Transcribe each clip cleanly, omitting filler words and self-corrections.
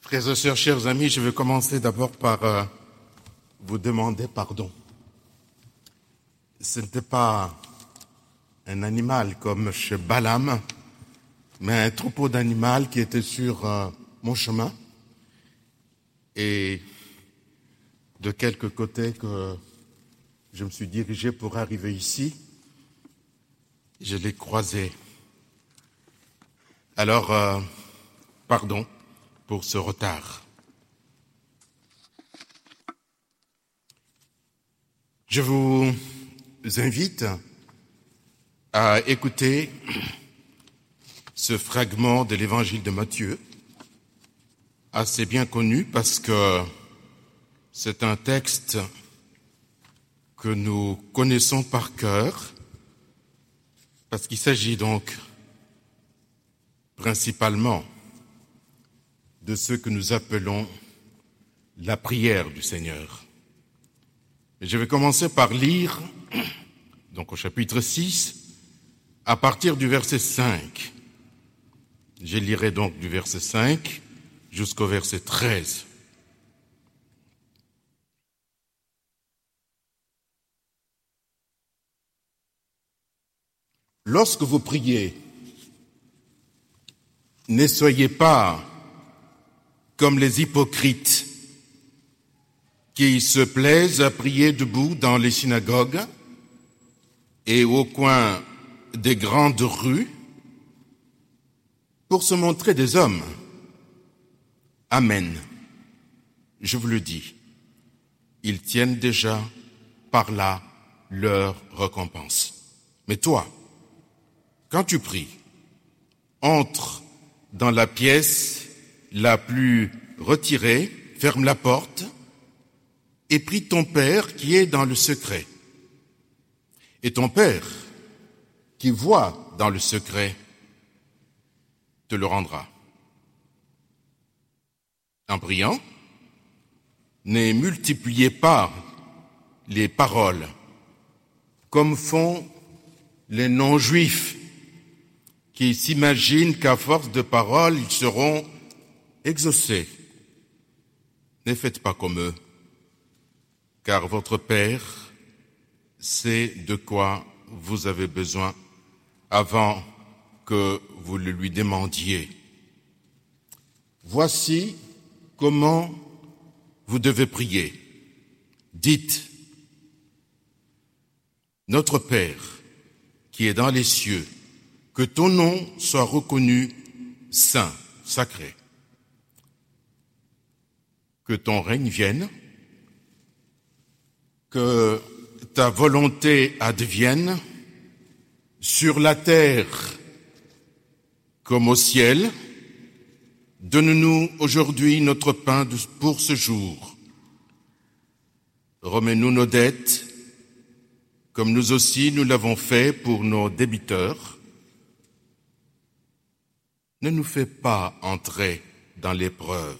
Frères et sœurs, chers amis, je vais commencer d'abord par vous demander pardon. Ce n'était pas un animal comme chez Balaam, mais un troupeau d'animal qui était sur mon chemin. Et de quelque côté que je me suis dirigé pour arriver ici, je l'ai croisé. Alors, pardon pour ce retard. Je vous invite à écouter ce fragment de l'évangile de Matthieu, assez bien connu parce que c'est un texte que nous connaissons par cœur, parce qu'il s'agit donc principalement de ce que nous appelons la prière du Seigneur. Et je vais commencer par lire, donc au chapitre 6, à partir du verset 5. Je lirai donc du verset 5 jusqu'au verset 13. Lorsque vous priez, ne soyez pas comme les hypocrites qui se plaisent à prier debout dans les synagogues et au coin des grandes rues pour se montrer des hommes. Amen. Je vous le dis, ils tiennent déjà par là leur récompense. Mais toi, quand tu pries, entre dans la pièce la plus retirée, ferme la porte et prie ton Père qui est dans le secret. Et ton Père qui voit dans le secret te le rendra. En priant, ne multipliez pas les paroles comme font les non-juifs qui s'imaginent qu'à force de paroles, ils seront exaucés. Ne faites pas comme eux, car votre Père sait de quoi vous avez besoin avant que vous le lui demandiez. Voici comment vous devez prier. Dites, notre Père qui est dans les cieux, que ton nom soit reconnu saint, sacré. Que ton règne vienne, que ta volonté advienne sur la terre comme au ciel. Donne-nous aujourd'hui notre pain pour ce jour. Remets-nous nos dettes, comme nous aussi nous l'avons fait pour nos débiteurs. Ne nous fais pas entrer dans l'épreuve,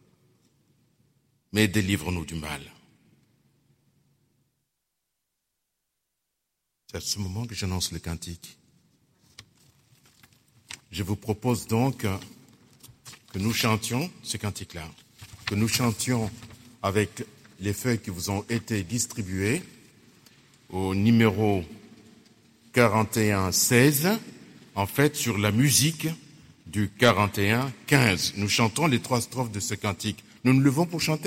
mais délivre-nous du mal. C'est à ce moment que j'annonce le cantique. Je vous propose donc que nous chantions ce cantique-là, que nous chantions avec les feuilles qui vous ont été distribuées au numéro 41-16, en fait sur la musique du 41-15. Nous chantons les 3 strophes de ce cantique. Nous nous levons pour chanter ?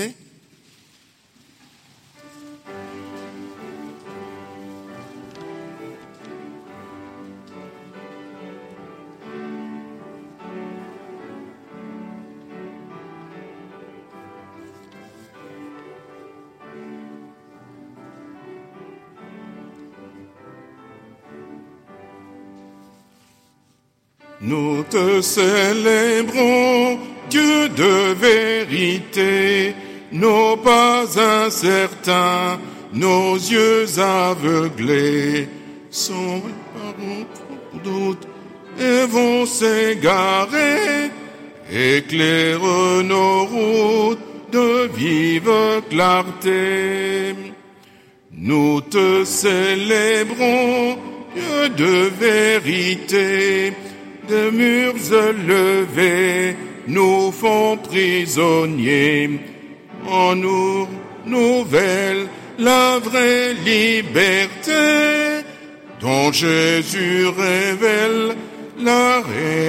Nous te célébrons, Dieu de vérité, nos pas incertains, nos yeux aveuglés, sont par doute et vont s'égarer, éclaire nos routes de vive clarté. Nous te célébrons, Dieu de vérité, de murs levés, nous font prisonniers. On nous nouvelle la vraie liberté dont Jésus révèle la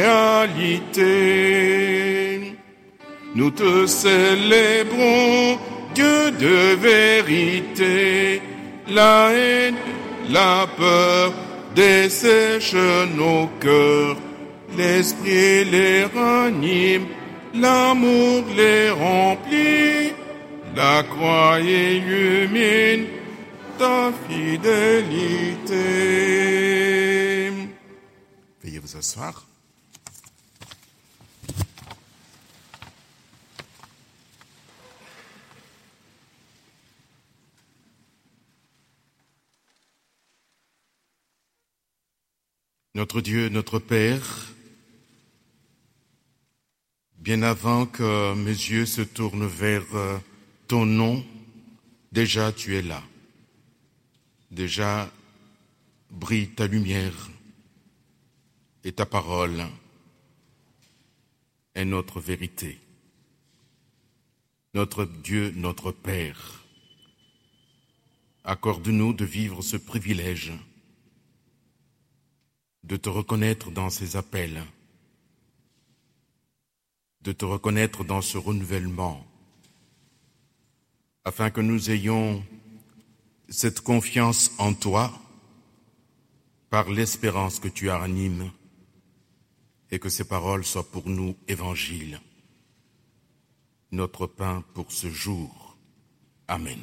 réalité. Nous te célébrons, Dieu de vérité. La haine, la peur dessèche nos cœurs. L'esprit les ranime, l'amour les remplit. La croix illumine ta fidélité. Veuillez vous asseoir. Notre Dieu, notre Père, bien avant que mes yeux se tournent vers ton nom, déjà tu es là. Déjà brille ta lumière et ta parole est notre vérité. Notre Dieu, notre Père, accorde-nous de vivre ce privilège de te reconnaître dans ces appels, de te reconnaître dans ce renouvellement, afin que nous ayons cette confiance en toi par l'espérance que tu animes et que ces paroles soient pour nous évangile, notre pain pour ce jour. Amen.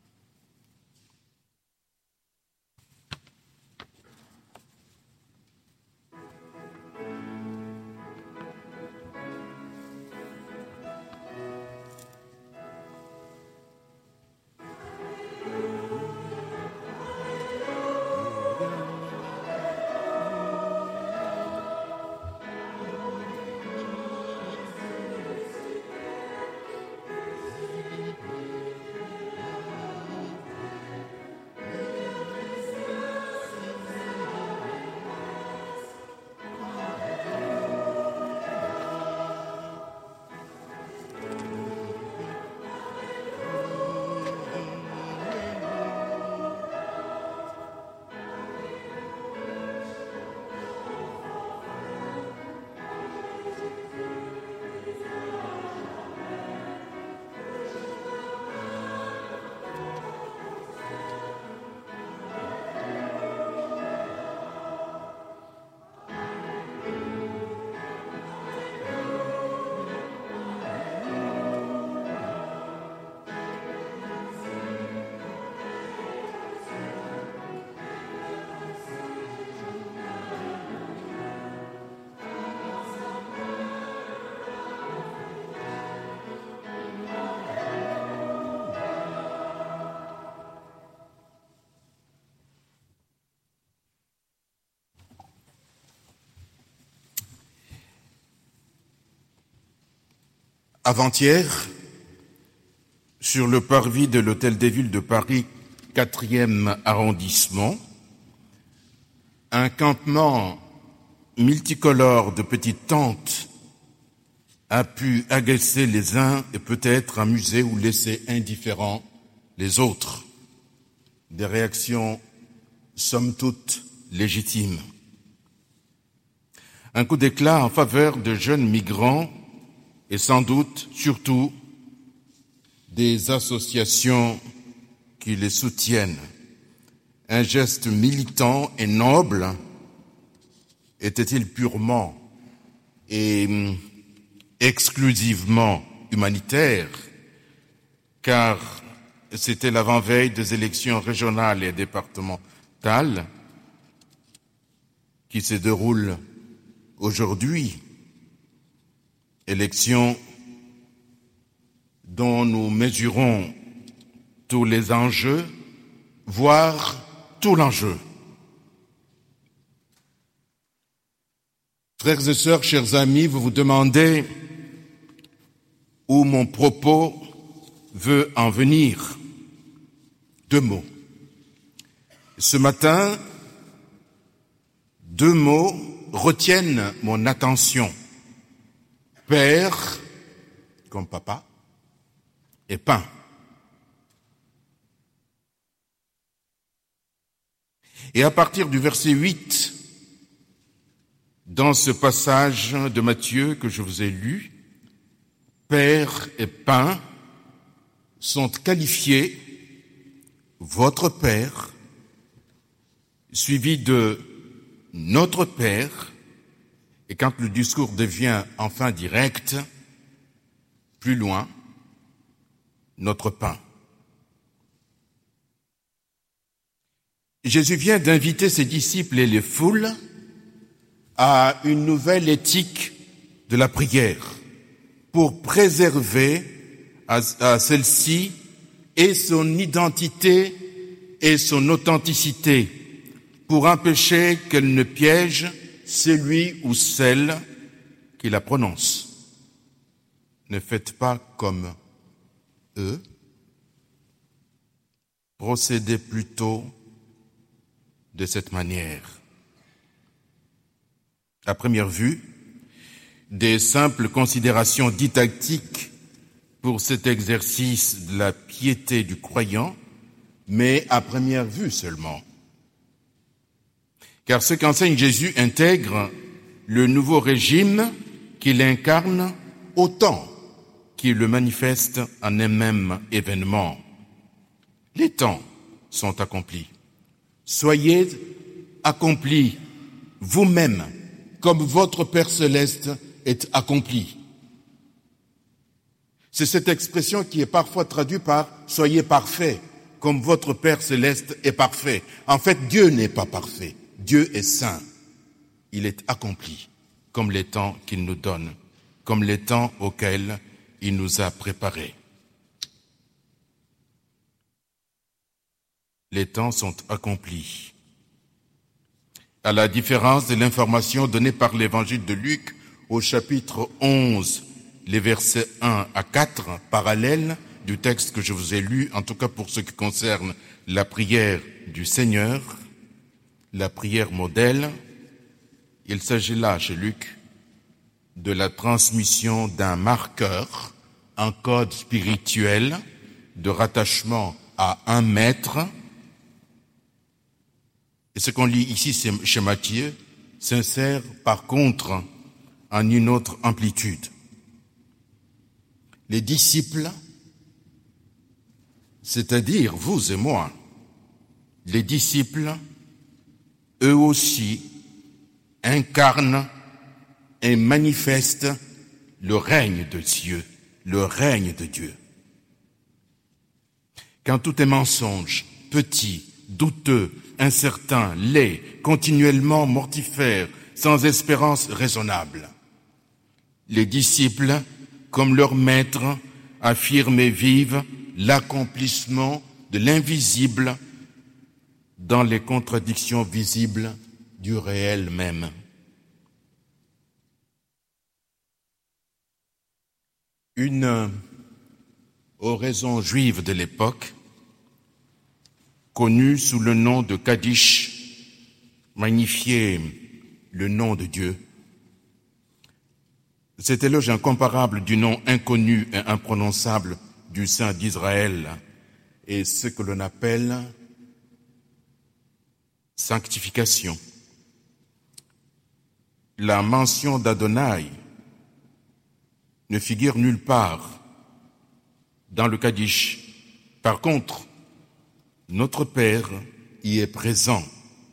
Avant-hier, sur le parvis de l'Hôtel des Villes de Paris, 4e arrondissement, un campement multicolore de petites tentes a pu agacer les uns et peut-être amuser ou laisser indifférents les autres. Des réactions somme toute légitimes. Un coup d'éclat en faveur de jeunes migrants et sans doute, surtout, des associations qui les soutiennent. Un geste militant et noble était-il purement et exclusivement humanitaire, car c'était l'avant-veille des élections régionales et départementales qui se déroulent aujourd'hui. Élections dont nous mesurons tous les enjeux, voire tout l'enjeu. Frères et sœurs, chers amis, vous vous demandez où mon propos veut en venir. 2 mots. Ce matin, 2 mots retiennent mon attention. Père, comme papa, et pain. Et à partir du verset 8, dans ce passage de Matthieu que je vous ai lu, Père et pain sont qualifiés votre Père, suivi de notre Père, et quand le discours devient enfin direct, plus loin, notre pain. Jésus vient d'inviter ses disciples et les foules à une nouvelle éthique de la prière pour préserver à celle-ci et son identité et son authenticité, pour empêcher qu'elle ne piège celui ou celle qui la prononce. Ne faites pas comme eux, procédez plutôt de cette manière. À première vue, des simples considérations didactiques pour cet exercice de la piété du croyant, mais à première vue seulement. Car ce qu'enseigne Jésus intègre le nouveau régime qu'il incarne autant qu'il le manifeste en un même événement. Les temps sont accomplis. Soyez accomplis vous-même, comme votre Père céleste est accompli. C'est cette expression qui est parfois traduite par « soyez parfaits, comme votre Père céleste est parfait ». En fait, Dieu n'est pas parfait. Dieu est saint. Il est accompli, comme les temps qu'il nous donne, comme les temps auxquels il nous a préparés. Les temps sont accomplis. À la différence de l'information donnée par l'évangile de Luc au chapitre 11, les versets 1 à 4, parallèles du texte que je vous ai lu, en tout cas pour ce qui concerne la prière du Seigneur, la prière modèle, il s'agit là, chez Luc, de la transmission d'un marqueur, un code spirituel de rattachement à un maître. Et ce qu'on lit ici chez Matthieu s'insère par contre en une autre amplitude. Les disciples, c'est-à-dire vous et moi, les disciples, eux aussi, incarnent et manifestent le règne de Dieu, le règne de Dieu. Quand tout est mensonge, petit, douteux, incertain, laid, continuellement mortifère, sans espérance raisonnable, les disciples, comme leur maître, affirment et vivent l'accomplissement de l'invisible dans les contradictions visibles du réel même. Une oraison juive de l'époque, connue sous le nom de Kaddish, magnifiait le nom de Dieu. Cet éloge incomparable du nom inconnu et imprononçable du Saint d'Israël est ce que l'on appelle sanctification. La mention d'Adonai ne figure nulle part dans le Kaddish. Par contre, notre Père y est présent.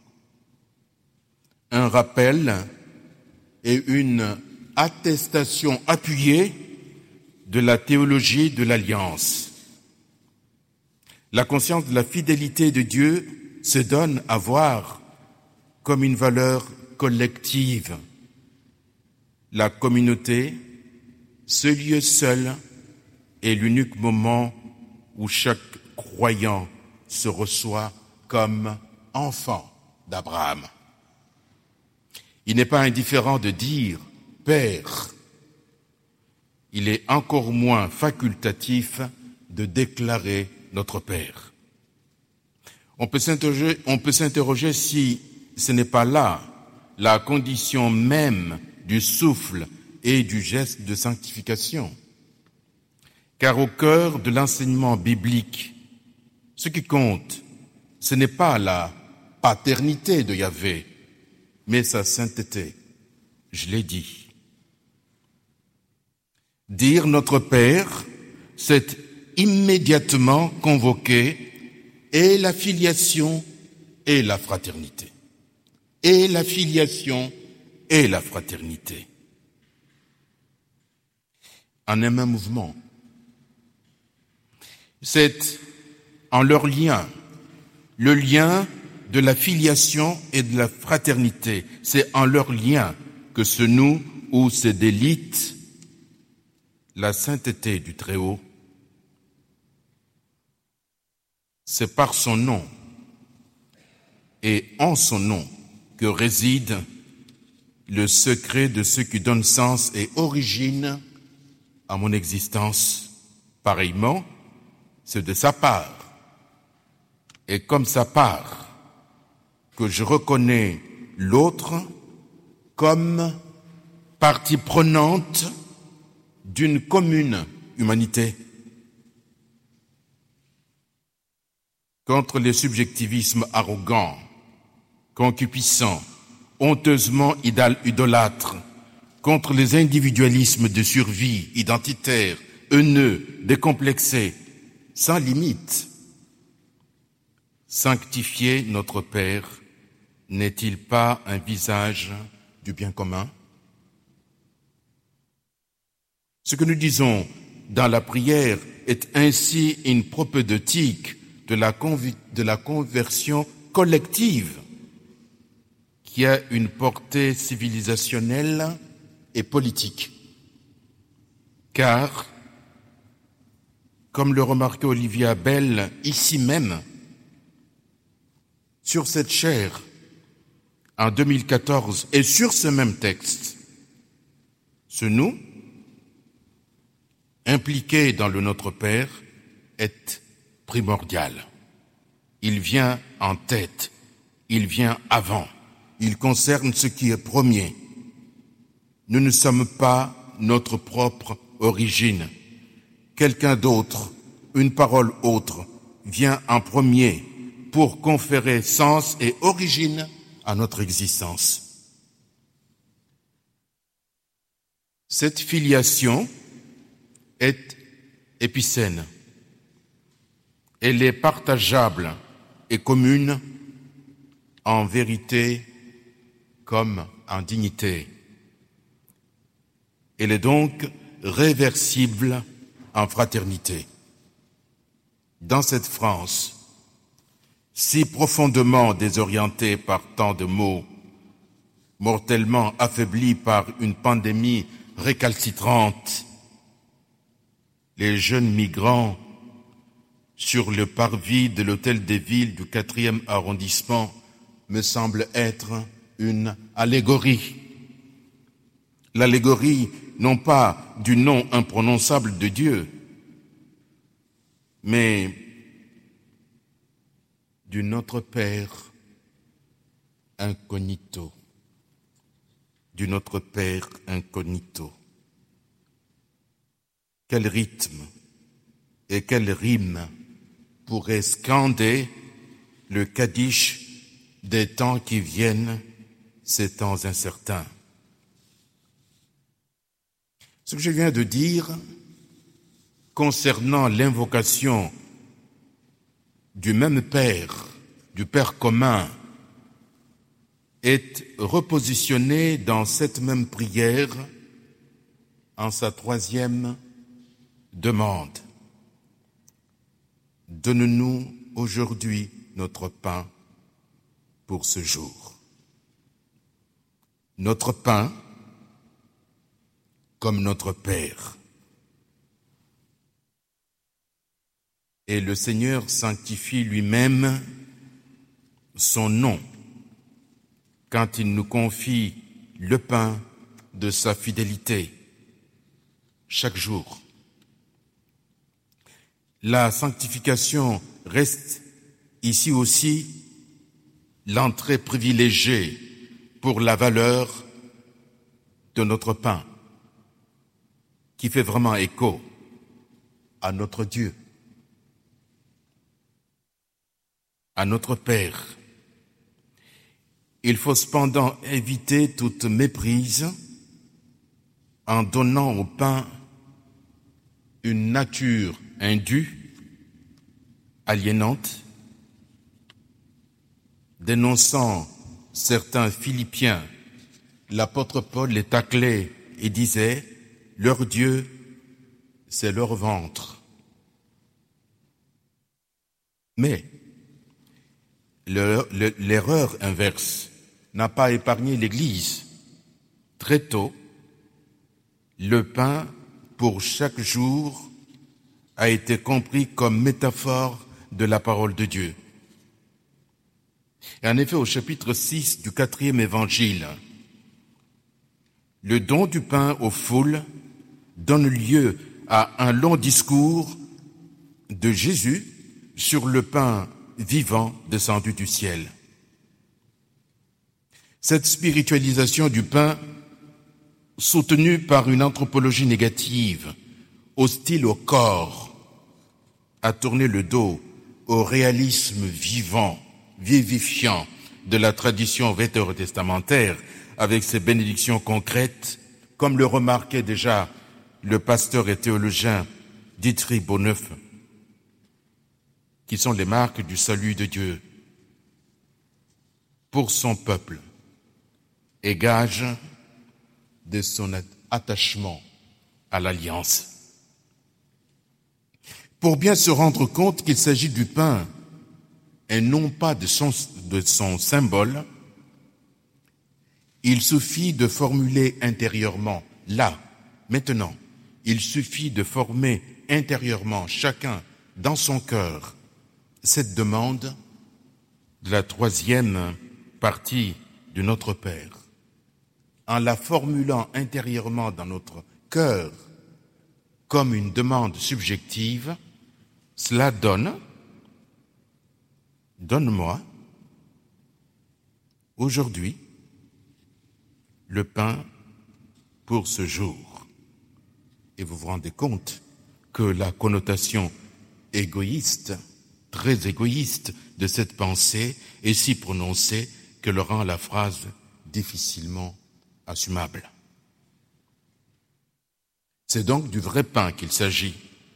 Un rappel et une attestation appuyée de la théologie de l'Alliance. La conscience de la fidélité de Dieu se donne à voir comme une valeur collective. La communauté, ce lieu seul, est l'unique moment où chaque croyant se reçoit comme enfant d'Abraham. Il n'est pas indifférent de dire « Père ». Il est encore moins facultatif de déclarer notre Père. On peut s'interroger si ce n'est pas là la condition même du souffle et du geste de sanctification. Car au cœur de l'enseignement biblique, ce qui compte, ce n'est pas la paternité de Yahvé, mais sa sainteté. Je l'ai dit. Dire notre Père, c'est immédiatement convoquer et la filiation et la fraternité. Et la filiation et la fraternité. En un même mouvement. C'est en leur lien, le lien de la filiation et de la fraternité, c'est en leur lien que se noue ou se délite la sainteté du Très-Haut. C'est par son nom et en son nom que réside le secret de ce qui donne sens et origine à mon existence. Pareillement, c'est de sa part, et comme sa part, que je reconnais l'autre comme partie prenante d'une commune humanité. Contre les subjectivismes arrogants, concupiscents, honteusement idolâtres, contre les individualismes de survie identitaires, haineux, décomplexés, sans limite. Sanctifier notre Père n'est-il pas un visage du bien commun? Ce que nous disons dans la prière est ainsi une propédeutique de la conversion collective qui a une portée civilisationnelle et politique. Car, comme le remarquait Olivier Abel, ici même, sur cette chaire, en 2014, et sur ce même texte, ce nous, impliqué dans le Notre Père, est primordial. Il vient en tête, il vient avant, il concerne ce qui est premier. Nous ne sommes pas notre propre origine. Quelqu'un d'autre, une parole autre, vient en premier pour conférer sens et origine à notre existence. Cette filiation est épicène. Elle est partageable et commune en vérité comme en dignité. Elle est donc réversible en fraternité. Dans cette France, si profondément désorientée par tant de maux, mortellement affaiblie par une pandémie récalcitrante, les jeunes migrants sur le parvis de l'hôtel des villes du 4e arrondissement me semblent être une allégorie. L'allégorie non pas du nom imprononçable de Dieu, mais du Notre Père incognito, du Notre Père incognito. Quel rythme et quelle rime pourrait scander le Kaddish des temps qui viennent, ces temps incertains. Ce que je viens de dire concernant l'invocation du même Père, du Père commun, est repositionné dans cette même prière en sa 3e demande. Donne-nous aujourd'hui notre pain pour ce jour. Notre pain comme notre Père. Et le Seigneur sanctifie lui-même son nom quand il nous confie le pain de sa fidélité chaque jour. La sanctification reste ici aussi l'entrée privilégiée pour la valeur de notre pain. qui fait vraiment écho à notre Dieu, à notre Père. Il faut cependant éviter toute méprise en donnant au pain une nature indue, aliénante, dénonçant certains Philippiens. L'apôtre Paul les taclait et disait « Leur Dieu, c'est leur ventre ». Mais l'erreur inverse n'a pas épargné l'Église. Très tôt, le pain pour chaque jour a été compris comme métaphore de la parole de Dieu. Et en effet, au chapitre 6 du 4e évangile, le don du pain aux foules donne lieu à un long discours de Jésus sur le pain vivant descendu du ciel. Cette spiritualisation du pain, soutenue par une anthropologie négative, hostile au corps, a tourné le dos au réalisme vivant, vivifiant de la tradition vétérotestamentaire avec ses bénédictions concrètes, comme le remarquait déjà le pasteur et théologien Dietrich Bonhoeffer, qui sont les marques du salut de Dieu pour son peuple et gage de son attachement à l'alliance. Pour bien se rendre compte qu'il s'agit du pain et non pas de son symbole, il suffit de formuler intérieurement, là, maintenant, il suffit de former intérieurement, chacun dans son cœur, cette demande de la 3e partie de Notre Père. En la formulant intérieurement dans notre cœur comme une demande subjective, cela donne-moi aujourd'hui le pain pour ce jour. Et vous vous rendez compte que la connotation égoïste, très égoïste de cette pensée est si prononcée qu'elle rend la phrase difficilement assumable. C'est donc du vrai pain qu'il s'agit,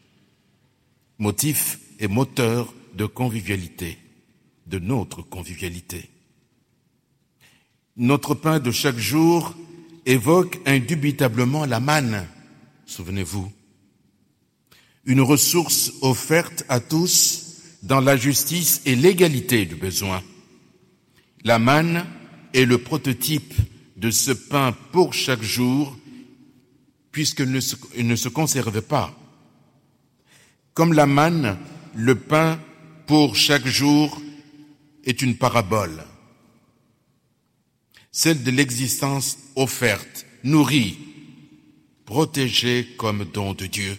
motif et moteur de convivialité, de notre convivialité. Notre pain de chaque jour évoque indubitablement la manne, souvenez-vous, une ressource offerte à tous dans la justice et l'égalité du besoin. La manne est le prototype de ce pain pour chaque jour, puisqu'il ne se conserve pas. Comme la manne, le pain pour chaque jour est une parabole, celle de l'existence offerte, nourrie, protégée comme don de Dieu.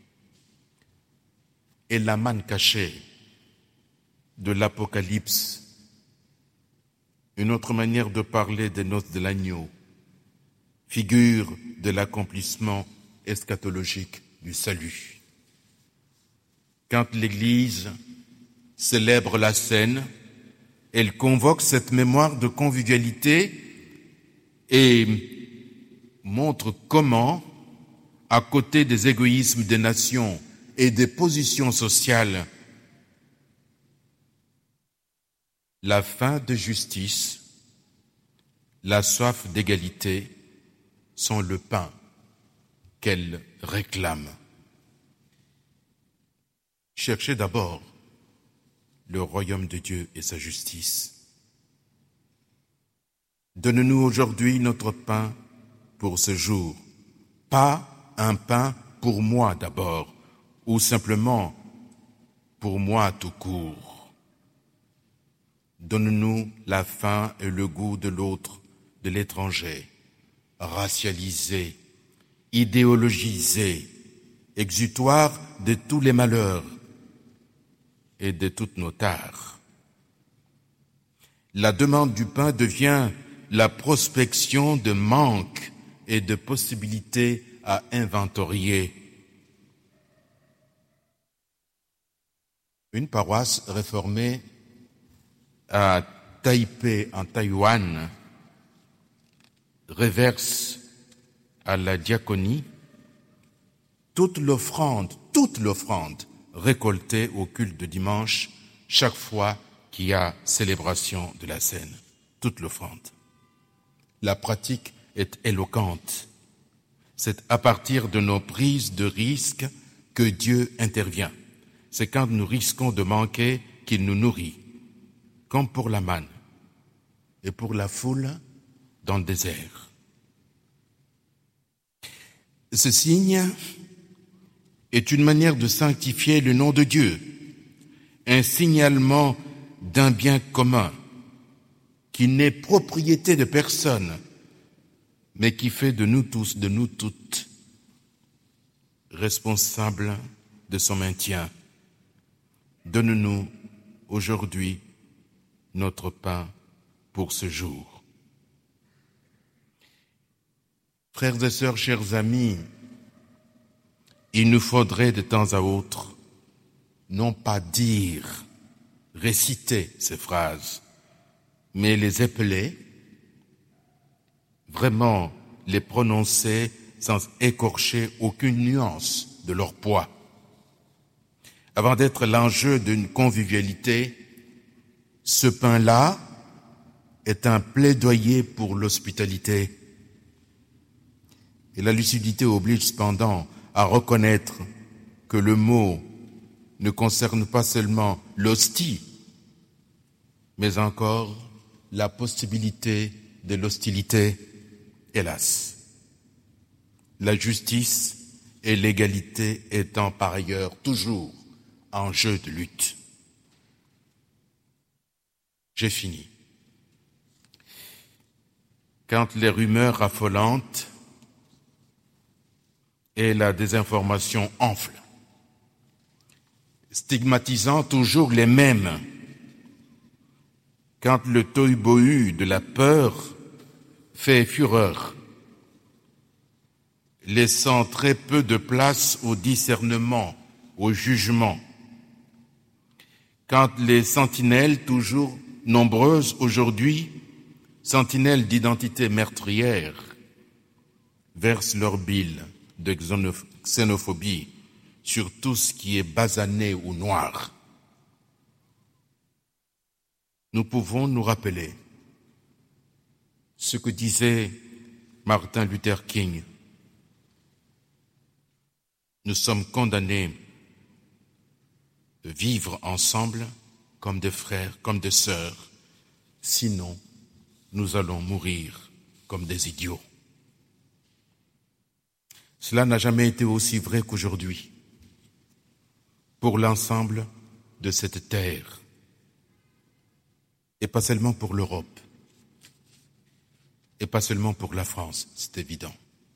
Et la manne cachée de l'Apocalypse, une autre manière de parler des noces de l'agneau, figure de l'accomplissement eschatologique du salut. Quand l'Église célèbre la scène, elle convoque cette mémoire de convivialité et montre comment, à côté des égoïsmes des nations et des positions sociales, la faim de justice, la soif d'égalité sont le pain qu'elle réclame. Cherchez d'abord le royaume de Dieu et sa justice. Donne-nous aujourd'hui notre pain pour ce jour. Pas un pain pour moi d'abord, ou simplement pour moi tout court. Donne-nous la faim et le goût de l'autre, de l'étranger, racialisé, idéologisé, exutoire de tous les malheurs et de toutes nos tares. La demande du pain devient la prospection de manques et de possibilités à inventorier. Une paroisse réformée à Taipei, en Taïwan, reverse à la diaconie toute l'offrande récoltée au culte de dimanche chaque fois qu'il y a célébration de la scène. Toute l'offrande. La pratique est éloquente. C'est à partir de nos prises de risques que Dieu intervient. C'est quand nous risquons de manquer qu'il nous nourrit, comme pour la manne et pour la foule dans le désert. Ce signe est une manière de sanctifier le nom de Dieu, un signalement d'un bien commun qui n'est propriété de personne, mais qui fait de nous tous, de nous toutes, responsables de son maintien. Donne-nous aujourd'hui notre pain pour ce jour. Frères et sœurs, chers amis, il nous faudrait de temps à autre non pas dire, réciter ces phrases, mais les épeler, vraiment les prononcer sans écorcher aucune nuance de leur poids. Avant d'être l'enjeu d'une convivialité, ce pain-là est un plaidoyer pour l'hospitalité. Et la lucidité oblige cependant à reconnaître que le mot ne concerne pas seulement l'hostie, mais encore la possibilité de l'hostilité, hélas. La justice et l'égalité étant par ailleurs toujours en jeu de lutte. J'ai fini. Quand les rumeurs affolantes et la désinformation enflent, stigmatisant toujours les mêmes, quand le tohu-bohu de la peur fait fureur, laissant très peu de place au discernement, au jugement, quand les sentinelles, toujours nombreuses aujourd'hui, sentinelles d'identité meurtrière, versent leur bile de xénophobie sur tout ce qui est basané ou noir, nous pouvons nous rappeler ce que disait Martin Luther King. Nous sommes condamnés de vivre ensemble comme des frères, comme des sœurs, sinon nous allons mourir comme des idiots. Cela n'a jamais été aussi vrai qu'aujourd'hui pour l'ensemble de cette terre, et pas seulement pour l'Europe, et pas seulement pour la France, c'est évident.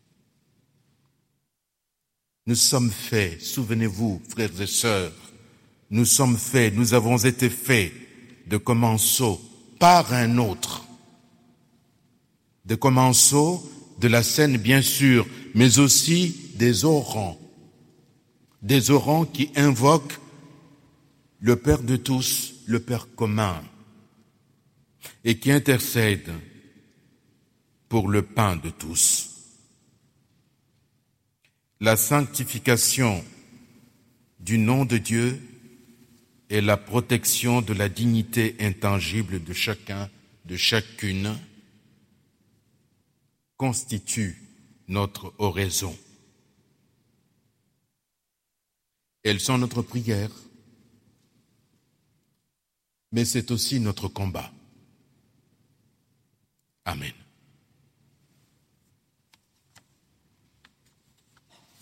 Nous sommes faits, souvenez-vous, frères et sœurs, nous sommes faits, nous avons été faits de commensaux par un autre, de commensaux de la scène bien sûr, mais aussi des orants qui invoquent le Père de tous, le Père commun, et qui intercèdent pour le pain de tous. La sanctification du nom de Dieu et la protection de la dignité intangible de chacun, de chacune, constituent notre oraison. Elles sont notre prière, mais c'est aussi notre combat. Amen.